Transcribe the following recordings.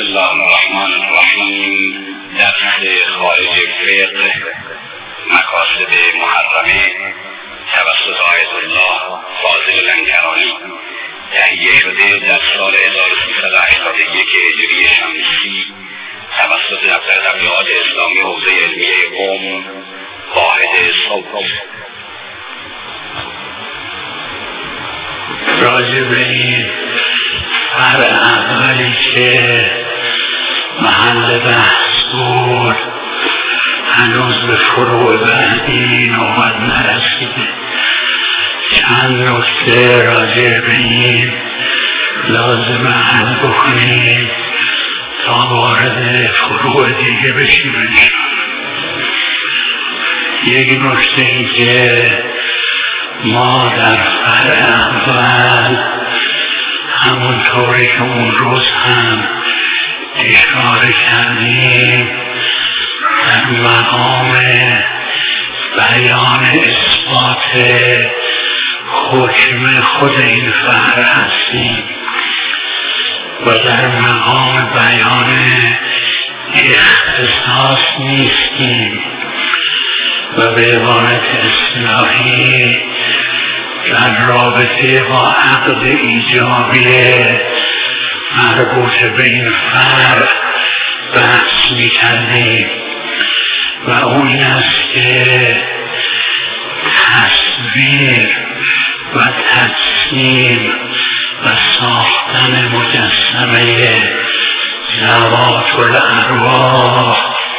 الله الرحمن الرحیم. درس خارج فقه مقاصد محرمه توسط آیت الله فاضل لنگرانی تهیه شده در سال 1381 هجری شمسی توسط دفتر تبلیغات اسلامی حوزه علمیه قم واحد صوت. راجع به این فرع اولی که محل بحث بود هنوز به فروع بعدی نوبت نرسیده. چند نکته راجع به این لازم حل بکنیم تا وارد فروع دیگه بشیم. یک نکته این که ما در فرع اول همونطوری که اون روز هم اشاره کردیم در مقام بیان اثبات حکم خود این فرع هستیم و در مقام بیان اختصاص نیستیم و به عبارت اصطلاحی در رابطه با عقد ایجابی مربوط به این فرع بحث می‌کردیم و اون است که تصویر و تجسیم و ساختن مجسمه ذوات الارواح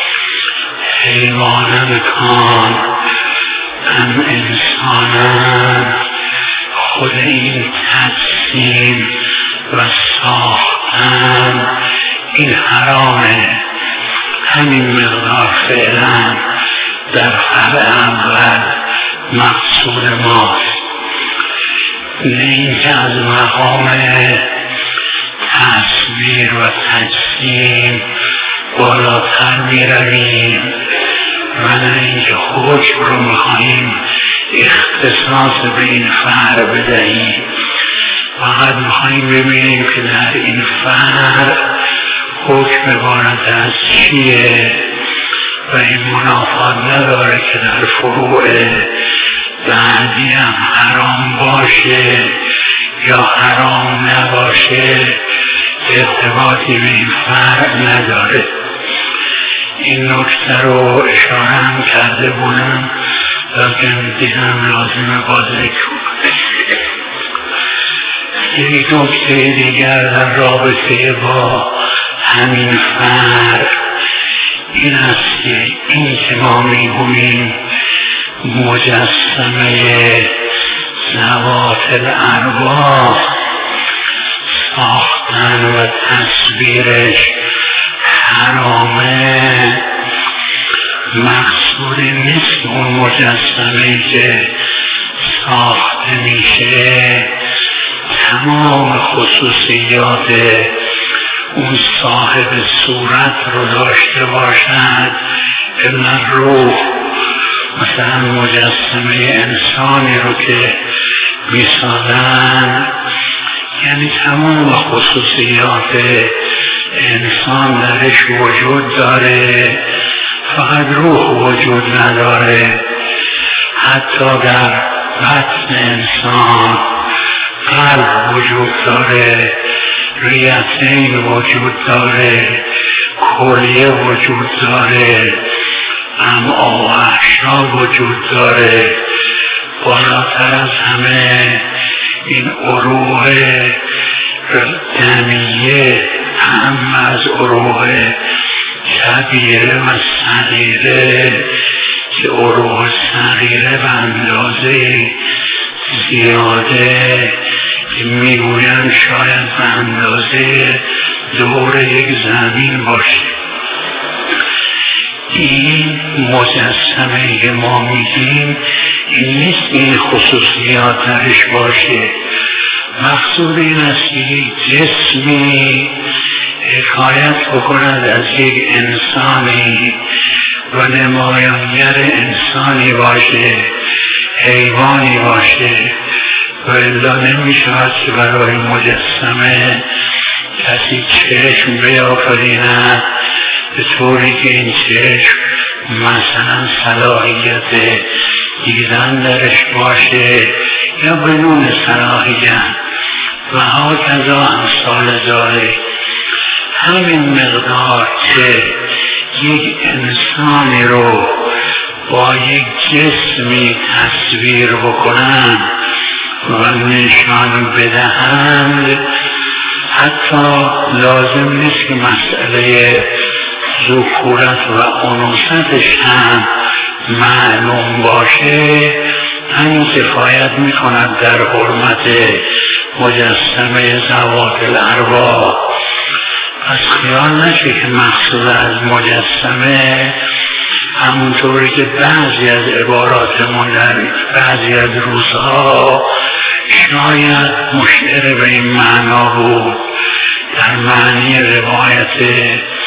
حیوانان کان هم انسانان خود این تجسیم و ساختن این حرامه. همین مقدار فعلا در فرع اول مقصود ماست، نه اینکه از مقام تصویر و تجسیم بالاتر میرویم و نه اینکه حکم رو میخواییم اختصاص به این فرع بدهیم. فقط میخواییم ببینیم که در این فرع حکم عبارت از چیه و این منافات نداره که در فروع بعدی هم حرام باشه یا حرام نباشه، ارتباطی به این فرع نداره. این نکته رو اشاره هم کرده بودم لیکن دیدم لازمه با ذکر کنم. یک نکته دیگر در رابطه با همین فرع این است که این که ما میگوییم مجسمه ذوات الارواح ساختن و تصویرش حرامه، مقصود نیست اون مجسمه که ساخته میشه تمام خصوصیات اون صاحب صورت رو داشته باشد. الا روح، مثلا مجسمه انسانی رو که میسازن یعنی تمام خصوصیات انسان درش وجود داره، فقط روح وجود نداره. حتی در بطن انسان قلب وجود داره، ریتین وجود داره، کلیه وجود داره، امعا و احشا وجود داره. بالاتر از همه این عروق دمیه هم از عروق کبیره و صغیره که عروق صغیره به اندازه زیاده که میگوین شاید به اندازه دور یک زمین باشه. این مجسمه که ما میگیم این نیست این خصوصیات درش باشه. مقصود این است که یک جسمی حکایت بکند از یک انسانی و نمایانگر انسانی باشه، حیوانی باشه و الا نمی شود که برای مجسمه کسی چشم بیافریند به طوری که این چشم مثلا صلاحیت دیدن درش باشه یا بدون صلاحیت و هاکذا امثال ذالک. همین مقدار که یک انسانی رو با یک جسمی تصویر بکنند و نشان بدهند، حتی لازم نیست که مسئله ذکورت و انوثتش هم معلوم باشه، همین کفایت میکند در حرمت مجسمه ذوات الارواح. پس خیال نشه که مقصود از مجسمه همونطوری که بعضی از عباراتمون در بعضی از روزها شاید مشعر به این معنا بود، در معنی روایت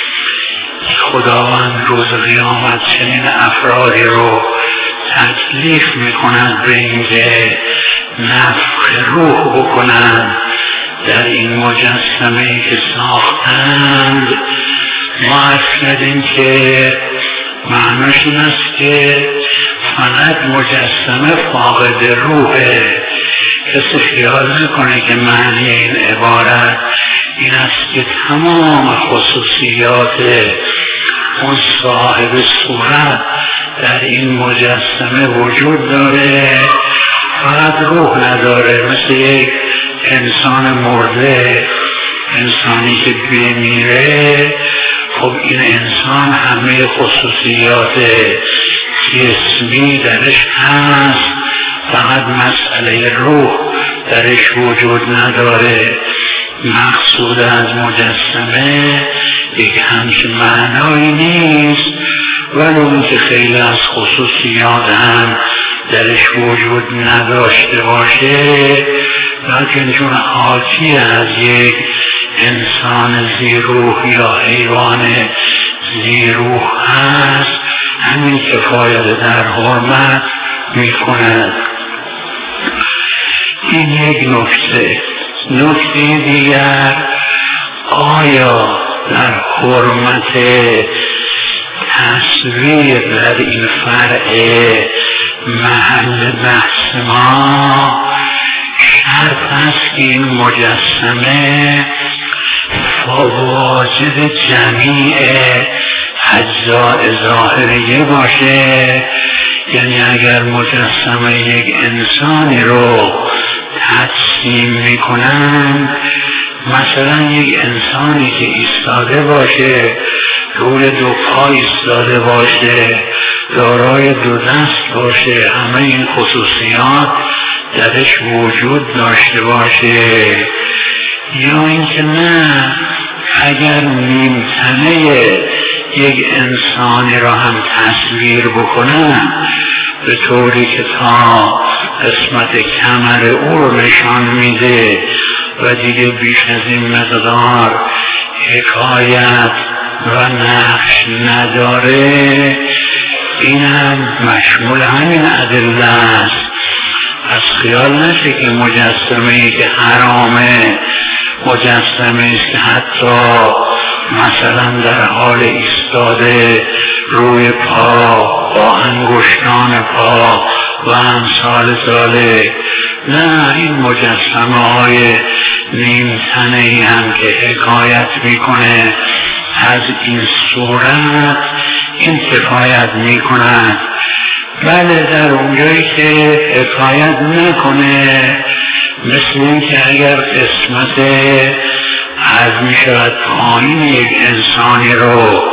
خداوند روز قیامت چنین افرادی رو تکلیف میکنند به اینکه نفخ روح بکنند در این مجسمه که ساختند. ما عرض کردیم که معناش این است که فقط مجسمه فاقد روحه. کسی خیال میکنه که معنی این عبارت این است که تمام خصوصیات اون صاحب صورت در این مجسمه وجود داره، فقط روح نداره. مثل یک انسان مرده، انسانی که بمیره، خب این انسان همه خصوصیات جسمی درش هست، فقط مسئله روح درش وجود نداره. مقصود از مجسمه یک همچین معنایی نیست، ولی اون که خیلی از خصوصیات هم درش وجود نداشته باشه، لیکن چون حاکی از یک انسان زیروح یا حیوان زیروح هست، همین کفایت در حرمت میکند. این یک نکته. نکته دیگر، آیا در حرمت تصویر در این فرع محل بحث ما شرط است که این مجسمه واجد جمیع اجزاء ظاهریه باشه؟ یعنی اگر مجسمه یک انسانی رو تجسیم میکنن، مثلا یک انسانی که ایستاده باشه، روی دو پا ایستاده باشه، دارای دو دست باشه، همه این خصوصیات درش وجود داشته باشه، یا اینکه نه اگر نیمتنه یک انسانی را هم تصویر بکنن به طوری که تا قسمت کمر او رو نشان میده و دیگه بیش از این مقدار حکایت و نقش نداره، این هم مشمول همین ادله است. از خیال نشه که مجسمه‌ای که حرامه مجسمه است که حتی مثلا در حال ایستاده روی پا با انگشتان پا و امثال ذالک. نه، این مجسمه های نیمتنه ای هم که حکایت میکنه از این صورت، این کفایت میکنه. بله، در اونجایی که حکایت نکنه، مثل این که اگر قسمت از میشود پایین یک انسانی رو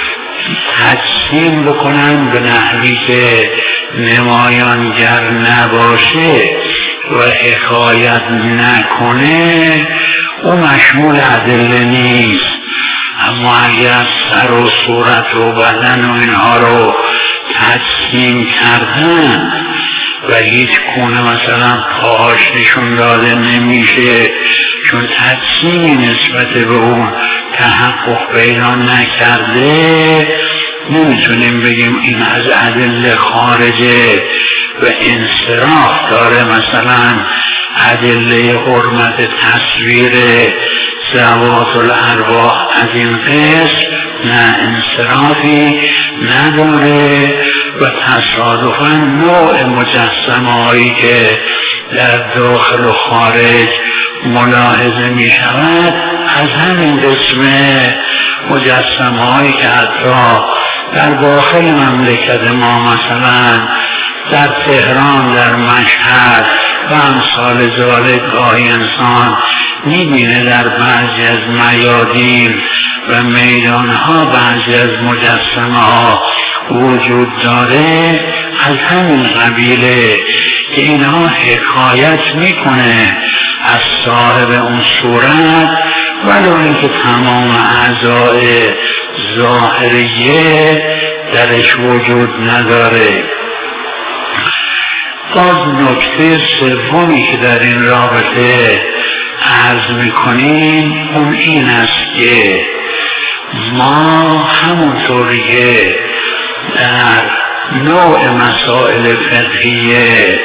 تجسیم بکنن به نحوی که نمایانگر نباشه و حکایت نکنه، او مشمول ادله نیست. اما اگر سر و صورت و بدن و اینها رو تجسیم کردن و هیچ گونه مثلا پاهاش نشون داده نمیشه چون تجسیمی نسبت به اون تحقق پیدا نکرده، نمیتونیم بگیم این از ادله خارجه و انصراف داره مثلا ادله حرمت تصویر ذوات الارواح از این قسم نه انصرافی نداره و تصادفاً نوع مجسمه هایی که در داخل و خارج ملاحظه می شود از همین قسم مجسمه هایی که حتی در داخل مملکت ما مثلا در تهران، در مشهد و امثال ذالک گاهی انسان میبینه در بعضی از میادین و میدانها بعضی از مجسمه ها وجود داره از همین قبیله که اینها حکایت میکنه از صاحب اون صورت ولو اینکه تمام اعضای ظاهریه درش وجود نداره. باز نکته سومی که در این رابطه عرض میکنیم اون این است که ما همونطوری که در نوع مسائل فقهیه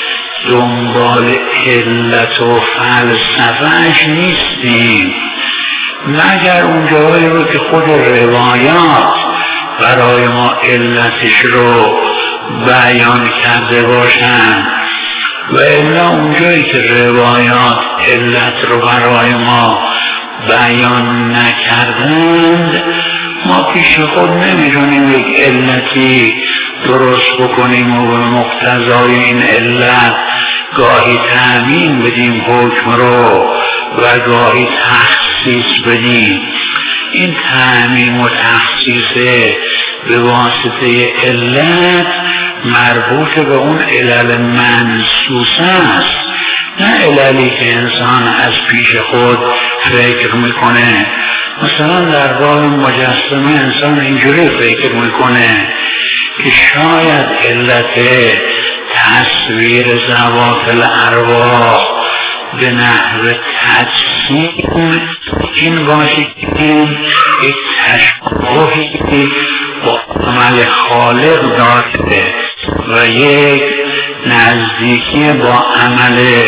دنبال علت و فلسفهش نیستیم مگر اون جایی رو که خود روایات برای ما علتش رو بیان کرده باشند و الا اونجایی که روایات علت رو برای ما بیان نکردند ما پیش خود نمیتونیم یک علتی درست بکنیم و به مقتضای این علت گاهی تعمیم بدیم حکم رو و گاهی تخصیص بدیم. این تعمیم و تخصیص به واسطه علت مربوط به اون علل منصوص است نه عللی که انسان از پیش خود فکر میکنه. مثلا در باب مجسمه انسان اینجوری فکر میکنه که شاید علت تصویر ذوات الارواح به نحو تجسیم این باشه که یک تشبهی با عمل خالق داشته و یک نزدیکی با عمل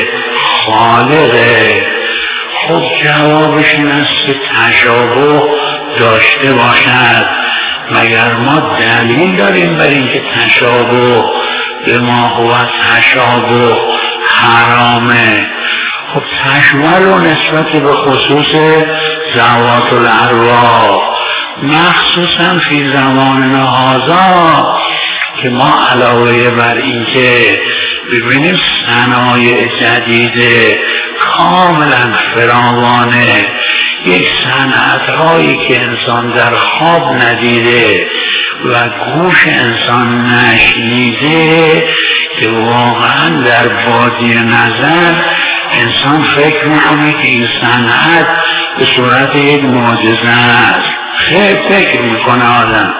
خالقه. خب جوابش این است که تشابه داشته باشد مگر ما دلیل داریم بر اینکه تشابه به ما هو تشابه حرامه. خب تشمل و نسبت به خصوص ذوات الارواح مخصوصا فی زماننا هذا که ما علاوه بر این که ببینیم صنایع جدید کاملا فراوانه یک صنعت‌هایی که انسان در خواب ندیده و گوش انسان نشنیده که واقعا در بادی نظر انسان فکر میکنه که این صنعت به صورت یک معجزه است. خیلی فکر میکنه آدم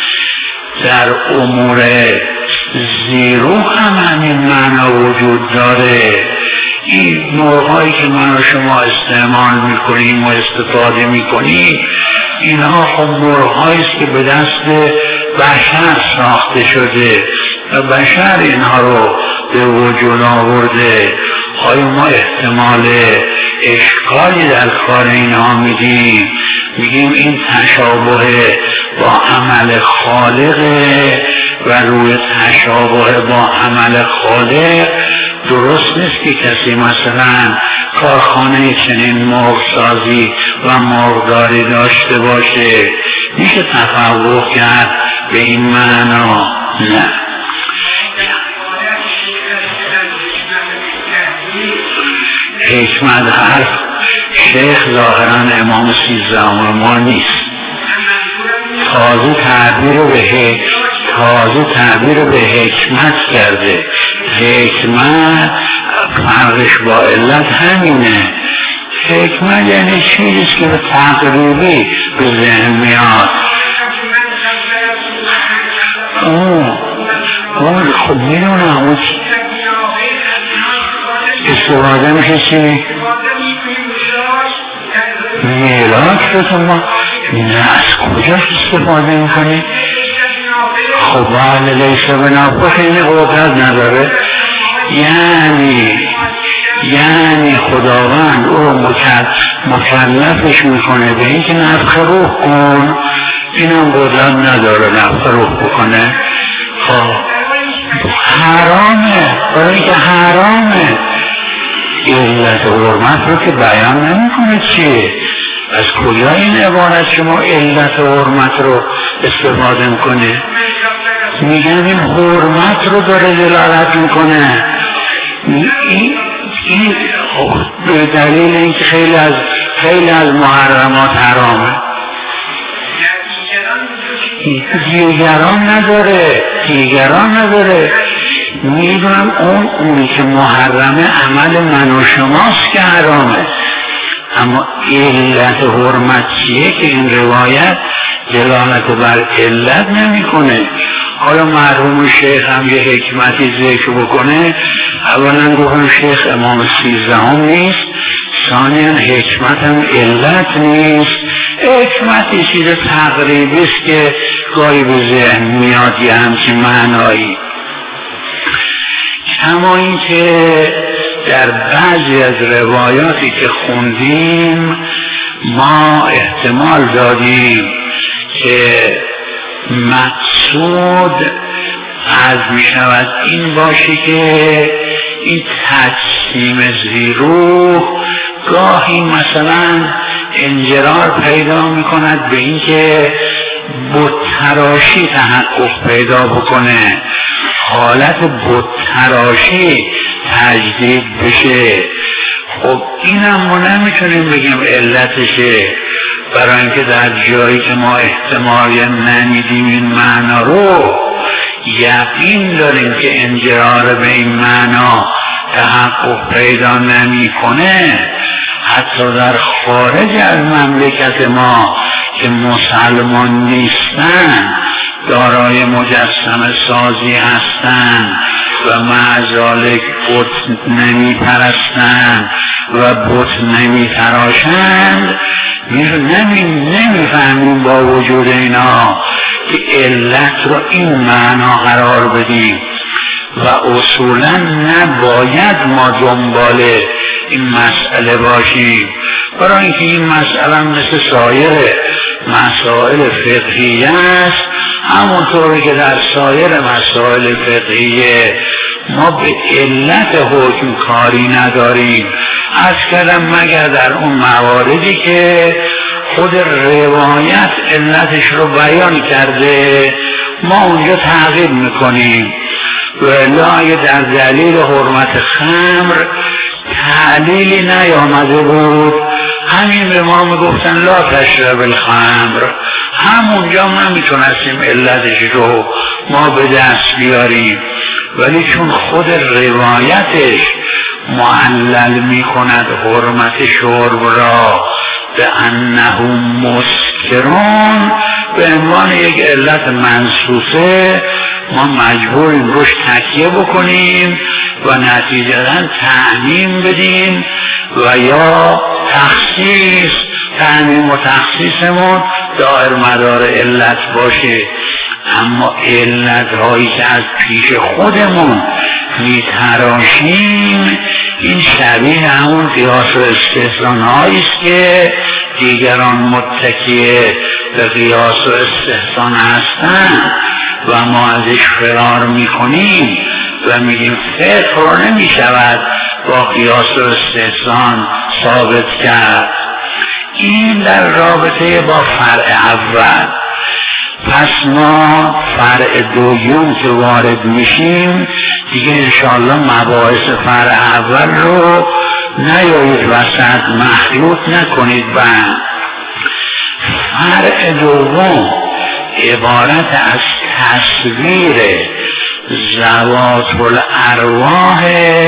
در امور زیرو هم همین معنا وجود داره. این مرغایی که من و شما استعمال میکنیم و استفاده میکنیم اینها خب مرغهایی است که به دست بشر ساخته شده و بشر اینها رو به وجود آورده. آیا ما احتمال اشکالی در کار اینها میدیم؟ میگیم این تشابه با عمل خالقه و روی تشابه با عمل خالق درست نیست که کسی مثلا کارخانه چنین مرغسازی و مرغداری داشته باشه. میشه تفوق کرد به این معنا؟ نه. حکمت حرف شیخ ظاهرا امام 13 ما نیست. تازه تعبیر رو به حکمت کرده. حکمت فرقش با علت همینه. حکمت یعنی چیزیست که به تقریبی به ذهن میاد. خب میدونم اون استفاده میشه چی؟ میراث رو ما نه از کجاش استفاده میکنی؟ خب بله لیسه به نفخ این قدرت نداره. یعنی یعنی خداوند او مکلفش میکنه به اینکه نفخ روح کن، اینم قدرت نداره نفخ روح بکنه. خب حرامه، برای اینکه حرامه. علت حرمت رو که بیان نمیکنه چیه؟ از کجا این عبارت شما علت حرمت رو استفاده میکنه؟ میگن این حرمت رو داره دلالت میکنه. این به دلیل اینکه خیلی از محرمات حرامه، دیگران نداره. میدونم اونی که محرمه عمل من و شماست که حرامه، اما علت حرمت چیه که این روایت دلالت بر علت نمیکنه. حالا مرحوم شیخ هم یه حکمتی ذکر بکنه. اولا گفتم شیخ امام 13 نیست، ثانیا حکمت هم علت نیست. حکمتی چیز تقریبی است که گاهی به ذهن میاد یه همچین معنایی. کما این که در بعضی از روایاتی که خوندیم ما احتمال دادیم که مقصود از می شود این باشه که این تجسیم زیروح گاهی مثلا انجرار پیدا می کند به این که بت تراشی تحقق پیدا بکنه، حالت بت تراشی تجدید بشه. خب اینم ما نمیتونیم بگیم علتشه، برای اینکه در جایی که ما احتمال نمیدیم این معنا رو، یقین داریم که انجرار به این معنا تحقق پیدا نمیکنه. حتی در خارج از مملکت ما که مسلمان نیستن، دارای مجسمه سازی هستند و معذالک بت نمی پرستند و بت نمی تراشند، نمی فهمیم با وجود اینا که علت رو این معنا قرار بدیم و اصولا نباید ما دنبال این مسئله باشیم، برای اینکه این مسئله مثل سایر مسائل فقهیه است. همونطوری که در سایر مسائل فقهیه ما به علت حکم کاری نداریم، از کردم مگر در اون مواردی که خود روایت علتش رو بیان کرده ما اونجا تعقیب میکنیم. و الا در دلیل حرمت خمر تعلیلی نیامده بود، همین به ما میگفتن لا تشرب الخمر، همونجا ما میتونستیم علتش رو ما به دست بیاریم. ولی چون خود روایتش معلل میکند حرمت شرب را به انه مسکرون به عنوان یک علت منصوصه، ما مجبوریم روش تکیه بکنیم و نتیجتاً تعمیم بدیم و یا تخصیص، تعمیم و تخصیصمون دائر مدار علت باشه. اما علت هایی که از پیش خودمون میتراشیم این شبیه همون قیاس و استحسان هاییست که دیگران متکیه به قیاس و استحسان هستن و ما ازش فرار میکنیم و میگیم فقه رو نمیشود با قیاس و استحسان ثابت کرد. این در رابطه با فرع اول. پس ما فرع دوم که وارد میشیم دیگه انشاءالله مباحث فرع اول رو نیایید وسط مخلوط نکنید. فرع دوم عبارت از تصویر ذوات الارواح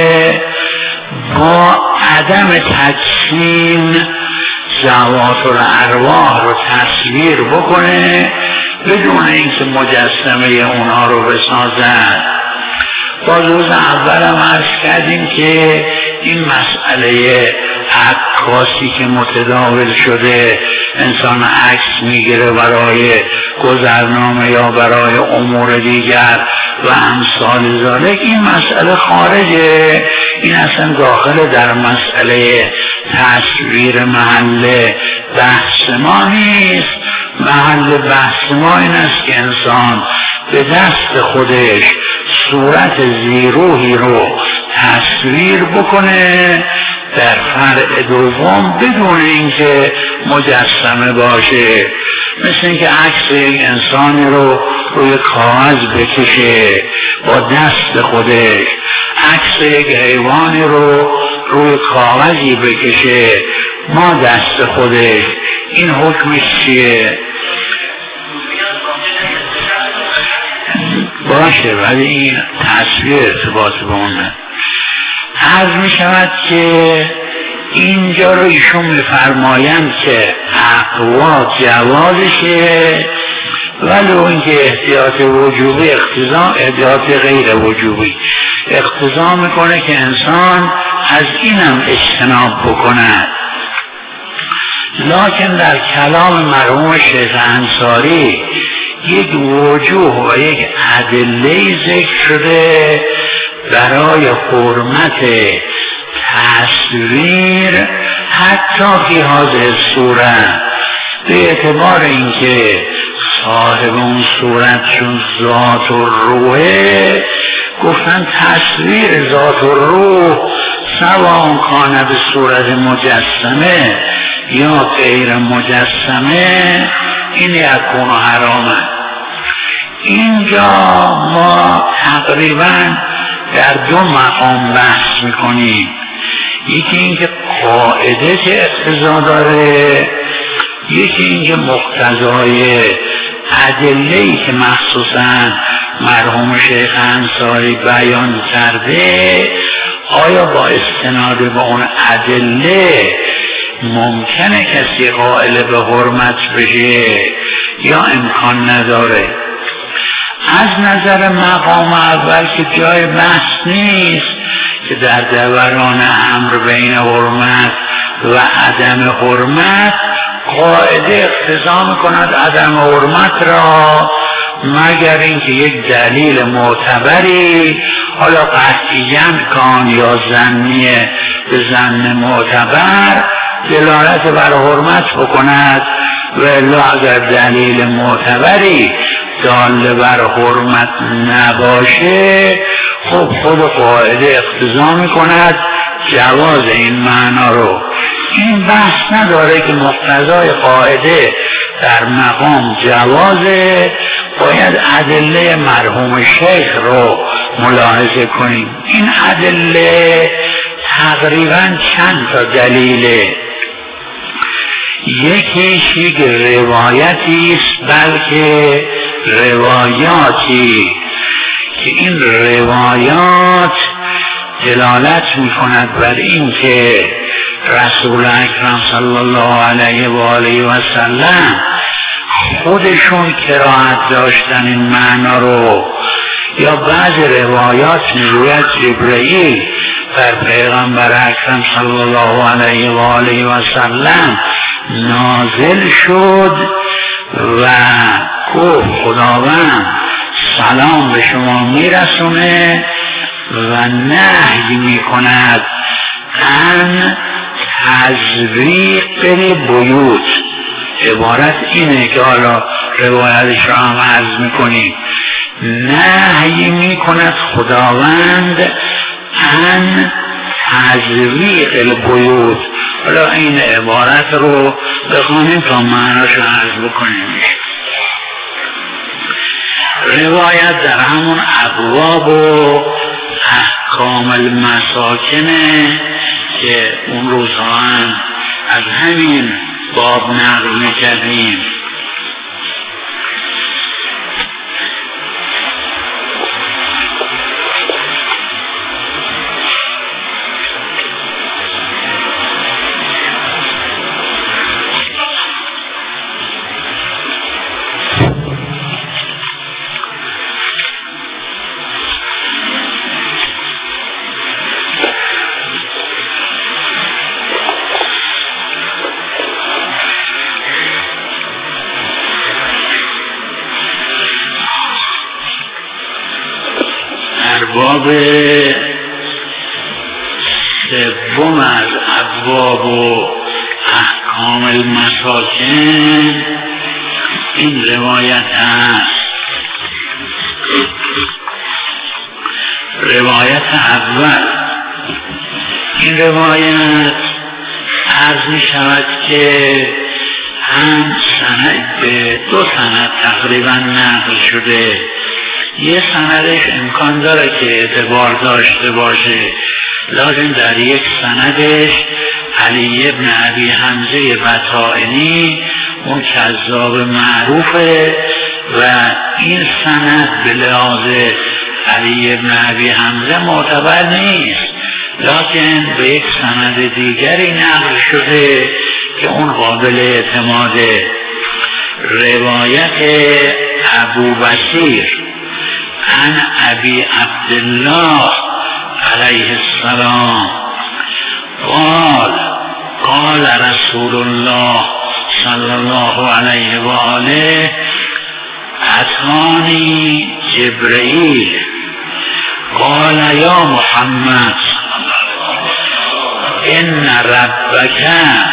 با عدم تجسیم ذوات الارواح رو تصویر بکنه بدون اینکه مجسمه اونها رو بسازد. با روز اول هم عرض کردیم که این مسئله عکاسی که متداول شده، انسان عکس میگیره برای گذرنامه یا برای امور دیگر و امثال ذالک، این مسئله خارجه. این اصلا داخل در مسئله تصویر محل بحث ما نیست. محل بحث ما این است که انسان به دست خودش صورت زیروحی رو تصویر بکنه در فرع دوم بدون اینکه مجسمه باشه. مثل اینکه عکس یک انسانی رو روی کاغذ بکشه با دست خودش، عکس یک حیوانی رو روی کاغذی بکشه ما دست خودش. این حکمش چیه؟ باشه، ولی این تصویر ارتباط به اونه. عرض می شود که اینجا رو ایشون میفرمایند که اقوا جوازشه، ولی اون که احتیاط وجوبی احتیاط غیر وجوبی اقتضا میکنه که انسان از اینم اجتناب بکند. لکن در کلام مرحوم شیخ انصاری یک وجوه و یک ادله ذکر شده برای حرمت تصویر حتی فی هذه صورت، به اعتبار اینکه صاحب اون صورت چون ذات و روحه، گفتن تصویر ذات و روح سواء کان به صورت مجسمه یا غیر مجسمه این یکون حرامه. اینجا ما تقریبا در دو مقام بحث میکنیم. یکی اینکه قاعده چه اقتضا داره، یکی اینکه مقتضای ادله‌ای که مخصوصا مرحوم شیخ انصاری بیان کرده، آیا با استناد به اون ادله ممکنه کسی قائل به حرمت بشه یا امکان نداره؟ از نظر مقام اول که جای بحث نیست که در دوران امر بین حرمت و عدم حرمت قاعده اقتضا میکند عدم حرمت را، مگر اینکه یک دلیل معتبری، حالا قطعیاً کان یا ظنیه به ظن معتبر، دلالت بر حرمت بکند. و الا اگر دلیل معتبری دال بر حرمت نباشه، خب خود قاعده اقتضا میکند جواز این معنا رو. این بحث نداره که مقتضای قاعده در مقام جوازه، باید ادله مرحوم شیخ رو ملاحظه کنیم. این ادله تقریبا چند تا دلیله. یکیش یک روایتی است، بلکه روایاتی که این روایات دلالت می‌کند بر این که رسول اکرم صلی الله علیه و آله و سلم خودشون کراهت داشتن این معنا رو، یا بعض روایات میگوید جبرئیل بر پیغمبر اکرم صلی الله علیه و آله و سلم نازل شد و گفت خداوند سلام به شما میرسونه و نهی میکند ان تزریق بیوت. عبارت اینه که حالا روایتش را هم عرض میکنیم. نهی میکند خداوند ان تزریق البیوت. حالا این عبارت رو بخونیم تا معناش رو عرض بکنیم. روایت در همون ابواب و احکام المساکنه که اون روزها هم از همین باب نقل میکردیم. باب سوم از ابواب و احکام المساکن این روایت هست. روایت اول، این روایت عرض می شود که هم سند به دو سند تقریبا نقل شده. یه سندش امکان داره که اعتبار داشته باشه، لازم در یک سندش علی ابن ابی حمزه بطائنی اون کذاب معروفه و این سند به لحاظ علی ابن ابی حمزه معتبر نیست، لکن به یک سند دیگری نقل شده که اون قابل اعتماده. روایت ابو بصیر عن ابی عبدالله علیه السلام قال رسول الله صلی الله علیه و آله اتانی جبرئیل قال یا محمد ان ربک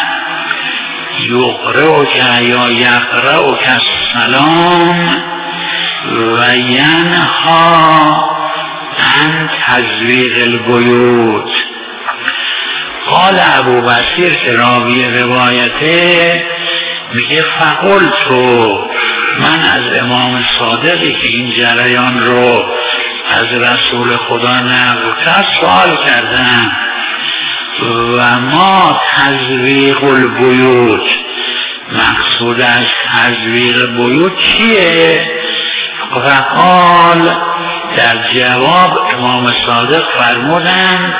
یقرئک یا یقرئک السلام و ینها عن تزویق البیوت. قال ابو بصیر که راوی روایته میگه فقلتو، من از امام صادقی که این جریان رو از رسول خدا نقل کرد سوال کردم و ما تزویق البیوت، مقصود از تزویق بیوت چیه؟ فقال، در جواب امام صادق فرمودند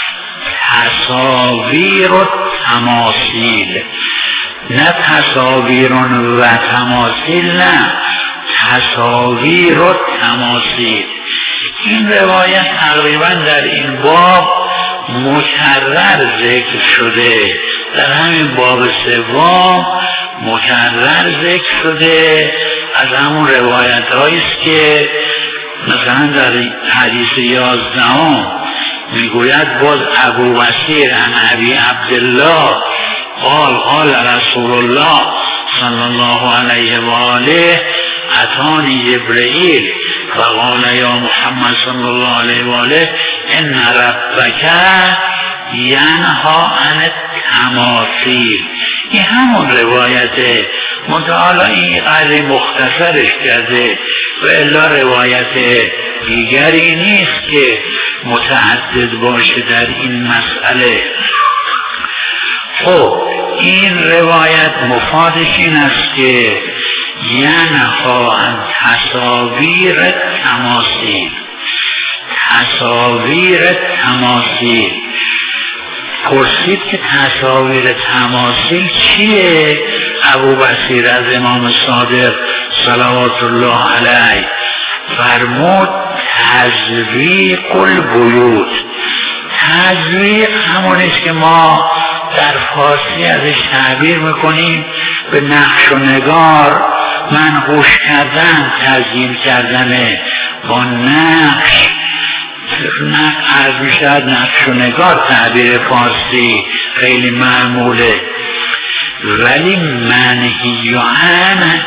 تصاویر و تماثیل، نه تصاویر و تماثیل، نه تصاویر و تماثیل. این روایت تقریبا در این باب مکرر ذکر شده، در همین باب سوم مکرر ذکر شده، از همون روایت هاییست که مثلا در حدیث 11 میگوید باز ابو بصیر عن ابی عبدالله قال رسول الله صلی الله علیه و آله اتانی جبرئیل فقال یا محمد صلی الله علیه و آله ان ربک ینها عن التماثیل. این همون روایته، متعالی این قدر مختصرش کرده و الا روایت دیگری نیست که متعدد باشه در این مسئله. خب این روایت مفادش این است که ینها عن تصاویر تماثیل. تصاویر تماثیل، پرسید که تصاویر تماثیل چیه؟ ابو بصیر از امام صادق صلوات الله علیه فرمود تزویق البیوت. تزویق همونیست که ما در فارسی ازش تعبیر میکنیم به نقش و نگار، منقوش کردن، تزیین کردن با نقش عرض میشد نقش و نگار تعبیر فارسی خیلی معموله، ولی منهی عن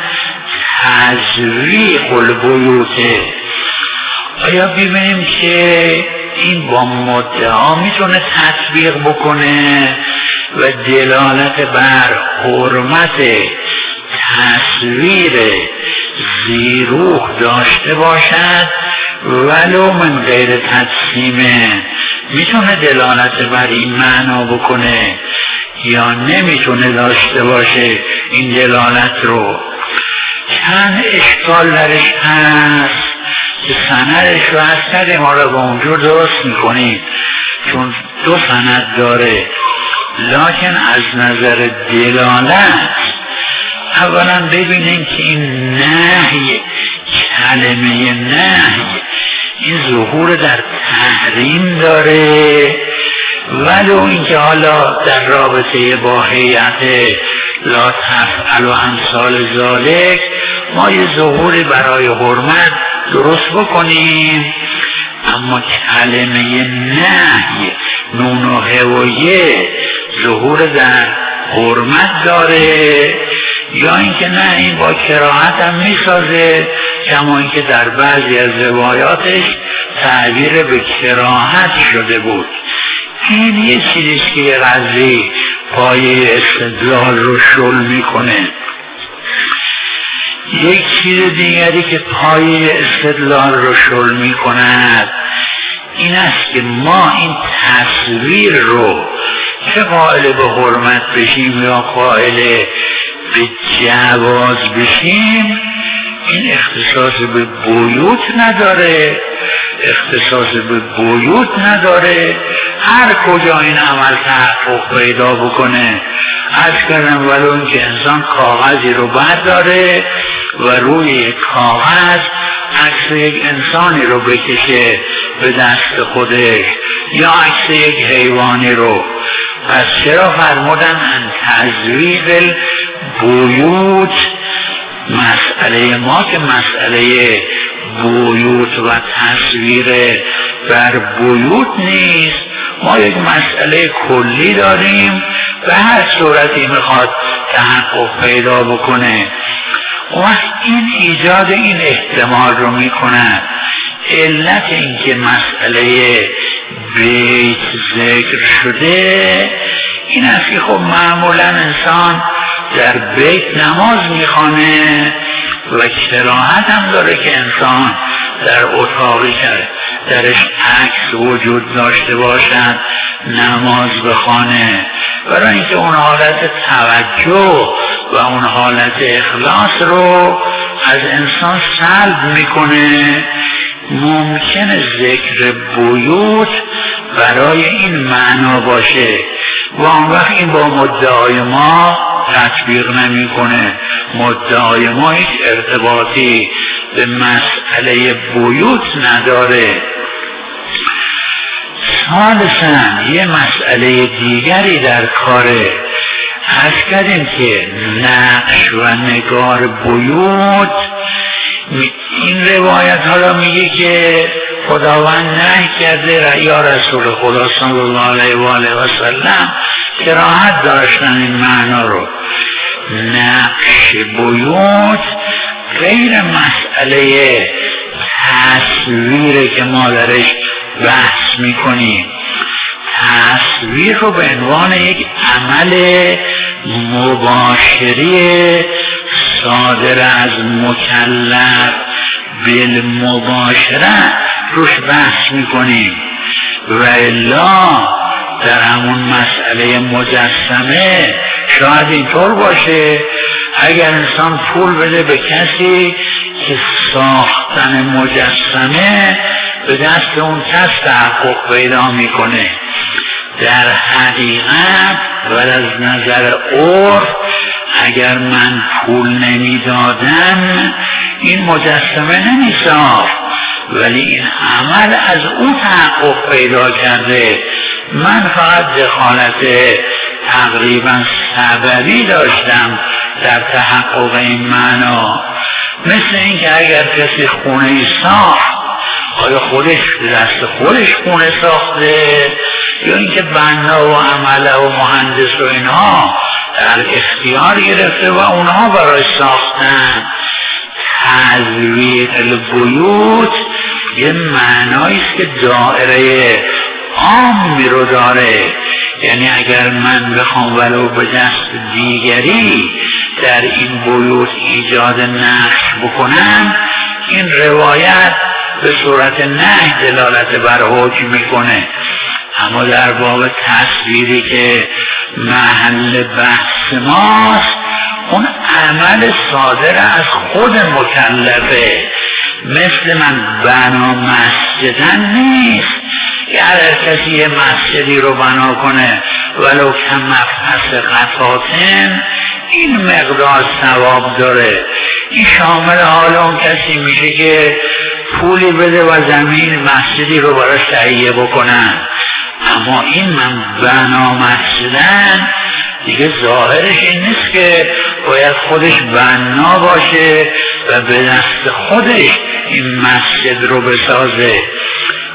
تزویق البیوت. آیا ببینیم که این با مدعا میتونه تطبیق بکنه و دلالت بر حرمت تصویر زیروح داشته باشد ولو من غیر تجسیمه، میتونه دلالت بر این معنا بکنه یا نمیتونه داشته باشه این دلالت رو؟ چند اشکال درش هست که سندش رو از سر ما رو با اونجور درست میکنید، چون دو سند داره، لکن از نظر دلالت اولا ببینیم که این نهی، کلمه نهی این ظهور در تحریم داره، ولو اینکه حالا در رابطه با هیئت لا تفعل و امثال ذالک ما یه ظهوری برای حرمت درست بکنیم، اما کلمه نهی نون و هویه ظهور در حرمت داره، یا اینکه نه این با کراهت هم میسازه، کما اینکه در بعضی از روایاتش تعبیر به کراهت شده بود. این یه چیزیست که یه قضیه پایه استدلال رو شل میکنه. یک چیز دیگری که پایه استدلال رو شل میکند این است که ما این تصویر رو چه قائل به حرمت بشیم یا قائل به جواز بشیم، این اختصاص به بیوت نداره، اختصاص به بیوت نداره. هر کجا این عمل تحقق پیدا بکنه، عرض کردم ولو اینکه انسان کاغذی رو برداره و روی یک کاغذ عکس یک انسانی رو بکشه به دست خودش یا عکس یک حیوانی رو، پس چرا فرمودن ان تزویر بیوت؟ مسئله ما که مسئله بیوت و تصویر بر بیوت نیست، ما یک مسئله کلی داریم به هر صورتی میخواد تحقق پیدا بکنه. و این ایجاد این احتمال رو میکند. علت این که مسئله بیت ذکر شده این است که خب معمولا انسان در بیت نماز میخوانه و کراهت هم داره که انسان در اتاقی که درش عکس وجود داشته باشد نماز بخوانه، برای اینکه اون حالت توجه و اون حالت اخلاص رو از انسان سلب میکنه. ممکنه ذکر بیوت برای این معنا باشه و آن وقت این با مدعای ما تطبیق نمیکنه. مدعای ما هیچ ارتباطی به مسئله بیوت نداره. ثالثاً یه مسئله دیگری در کاره. عرض کردیم که نقش و نگار بیوت، این روایت حالا میگه که خداوند نهی کرده یا رسول خدا صلی الله علیه و آله و سلم کراهت داشتن این معنا رو. نقش بیوت غیر مسئله تصویره که ما درش بحث میکنیم. تصویر رو به عنوان یک عمل مباشری صادر از مکلف بالمباشره روش بحث میکنیم. و الا در همون مسئله مجسمه شاید اینطور باشه اگر انسان پول بده به کسی که ساختن مجسمه به دست اون کس تحقق پیدا میکنه. در حقیقت و از نظر عرف اگر من پول نمیدادم این مجسمه نمیساخت، ولی این عمل از او تحقق پیدا کرده. من فقط دخالت تقریبا سببی داشتم در تحقق این معنا. مثل اینکه اگر کسی خونه ساخت، آیا خودش دست خودش خونه ساخته یا اینکه بنا و عمله و مهندس و اینها در اختیار گرفته و اونها برای ساختن. تزویر البیوت یه معناییست که دائره عامی رو داره. یعنی اگر من بخوام ولو به دست دیگری در این بیوت ایجاد نقش بکنم، این روایت به صورت نه دلالت بر حکم میکنه. اما در باب تصویری که محل بحث ماست، اون عمل صادر از خود مکلفه. مثل من بنا مسجدن نیست که اگر کسی یه مسجدی رو بنا کنه ولو کم مفحص قطعاتن این مقدار ثواب داره. این شامل حال اون کسی میشه که پولی بده و زمین مسجدی رو براش تهیه بکنن. اما این من بنا مسجدن دیگه ظاهرش این نیست که باید خودش بنا باشه و به دست خودش این مسجد رو بسازه.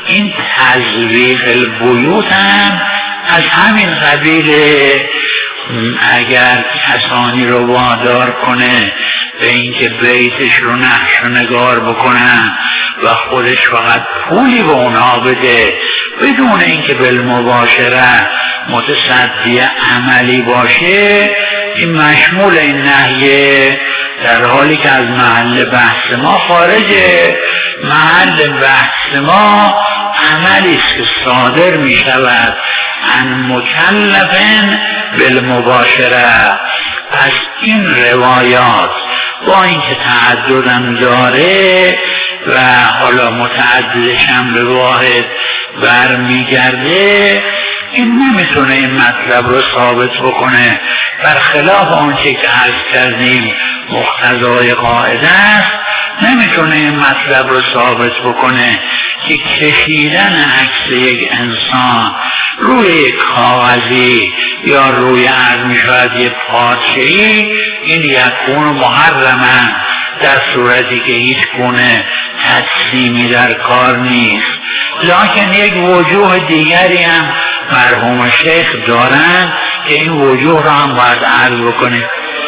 این تزویق البیوت هم از همین قبیله. اگر کسانی رو وادار کنه به اینکه بیتش رو نقش و نگار بکنن و خودش فقط پولی به اونها بده بدون اینکه بالمباشره متصدی عملی باشه، این مشمول این نهیه، در حالی که از محل بحث ما خارجه. محل بحث ما عملی است که صادر می شود عن مکلفن بالمباشره. پس این روایات با اینکه تعددم داره و حالا متعددش هم به واحد برمیگرده، این نمیتونه این مطلب رو ثابت بکنه، برخلاف آنچه که عرض کردیم مقتضای قاعده است. نمیتونه این مطلب رو ثابت بکنه که کشیدن عکس یک انسان روی یک کاغذی یا روی عرض میشود یک پارچه‌ای این یکون محرمن، در صورتی که هیچ گونه تجسیمی در کار نیست. لکن یک وجوه دیگری هم مرحوم شیخ دارن که این وجوه را هم باید عرض بکنه.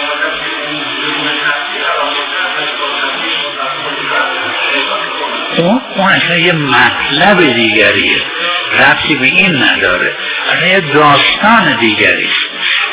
اون اصلا یه مطلب دیگریه، ربطی به این نداره، اصلا یه داستان دیگریست.